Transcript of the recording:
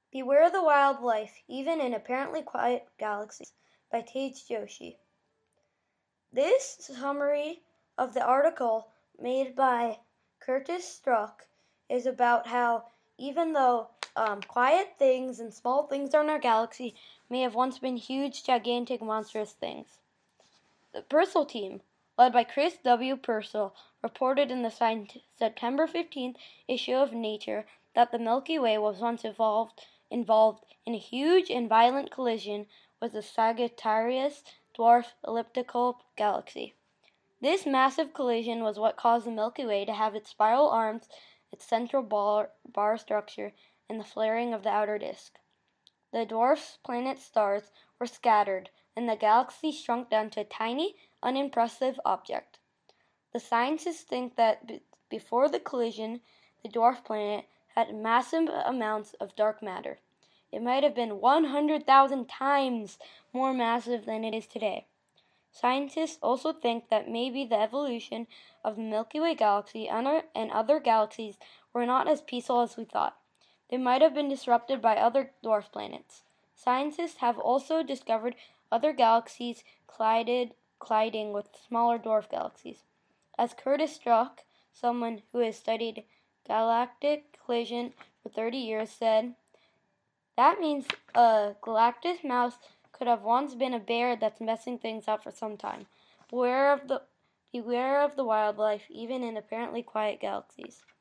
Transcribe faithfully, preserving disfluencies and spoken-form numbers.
Beware the Wildlife, Even in Apparently Quiet Galaxies by Tej Joshi. This summary of the article made by Curtis Struck is about how even though um, quiet things and small things in our galaxy may have once been huge, gigantic, monstrous things. The Purcell team, led by Chris W. Purcell, reported in the September fifteenth issue of Nature that the Milky Way was once involved, involved in a huge and violent collision with the Sagittarius dwarf elliptical galaxy. This massive collision was what caused the Milky Way to have its spiral arms, its central bar, bar structure, and the flaring of the outer disk. The dwarf's planet stars were scattered, and the galaxy shrunk down to a tiny, unimpressive object. The scientists think that b- before the collision, the dwarf planet had massive amounts of dark matter. It might have been one hundred thousand times more massive than it is today. Scientists also think that maybe the evolution of the Milky Way galaxy and other galaxies were not as peaceful as we thought. They might have been disrupted by other dwarf planets. Scientists have also discovered other galaxies collided, colliding with smaller dwarf galaxies. As Curtis Struck, someone who has studied galactic collision for thirty years, said, "That means a galactic mouse could have once been a bear that's messing things up for some time. Beware of the, beware of the wildlife, even in apparently quiet galaxies."